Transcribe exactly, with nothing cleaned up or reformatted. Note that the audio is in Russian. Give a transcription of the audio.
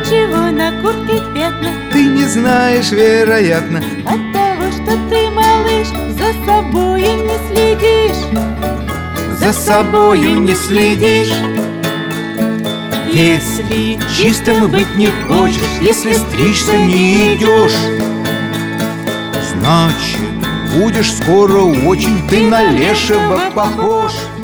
Отчего на куртке пятна? Ты не знаешь, вероятно, От того, что ты, малыш, за собою не следишь. за собою не следишь. Если Чистым быть не хочешь, если стричься не идешь, значит, будешь скоро очень ты на лешего похож.